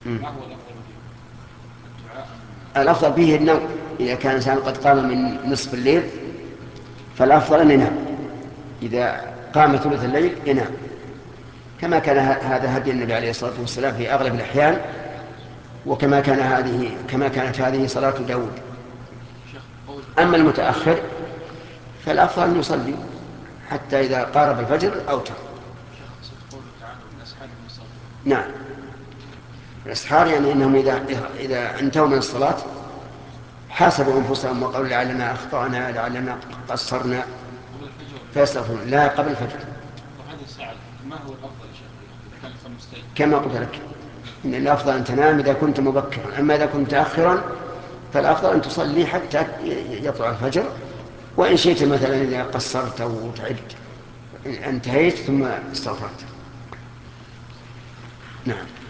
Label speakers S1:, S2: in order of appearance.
S1: ما هو الأفضل فيه؟ الدعاء
S2: الأفضل فيه النوم. إذا كان الإنسان قد قام من نصف الليل فالأفضل أن ينام. إذا قام ثلث الليل ينام، كما كان هذا هدي النبي عليه الصلاة والسلام في أغلب الأحيان، كما كانت هذه صلاة داود.
S1: شيخ قول
S2: أما المتأخر فالأفضل أن يصلي حتى إذا قارب الفجر أوتر.
S1: شيخ أقصد قوله تعالى وبالأسحار هم يستغفرون.
S2: نعم، الإسحار يعني أنهم إذا انتهوا من الصلاة حاسبوا أنفسهم وقالوا لعلنا أخطأنا لعلنا قصرنا
S1: قبل الفجر ولا بعد؟
S2: فيستغفرون. لا، قبل الفجر.
S1: طب هذه الساعة ما هو الأفضل يا شيخ إذا كان الإنسان مستيقظ؟
S2: كما قلت لك إن الأفضل أن تنام إذا كنت مبكرا، أما إذا كنت متأخرا فالأفضل أن تصلي حتى يطلع الفجر، وإن شئت مثلا إذا قصرت أو تعبت انتهيت ثم استغفرت. نعم.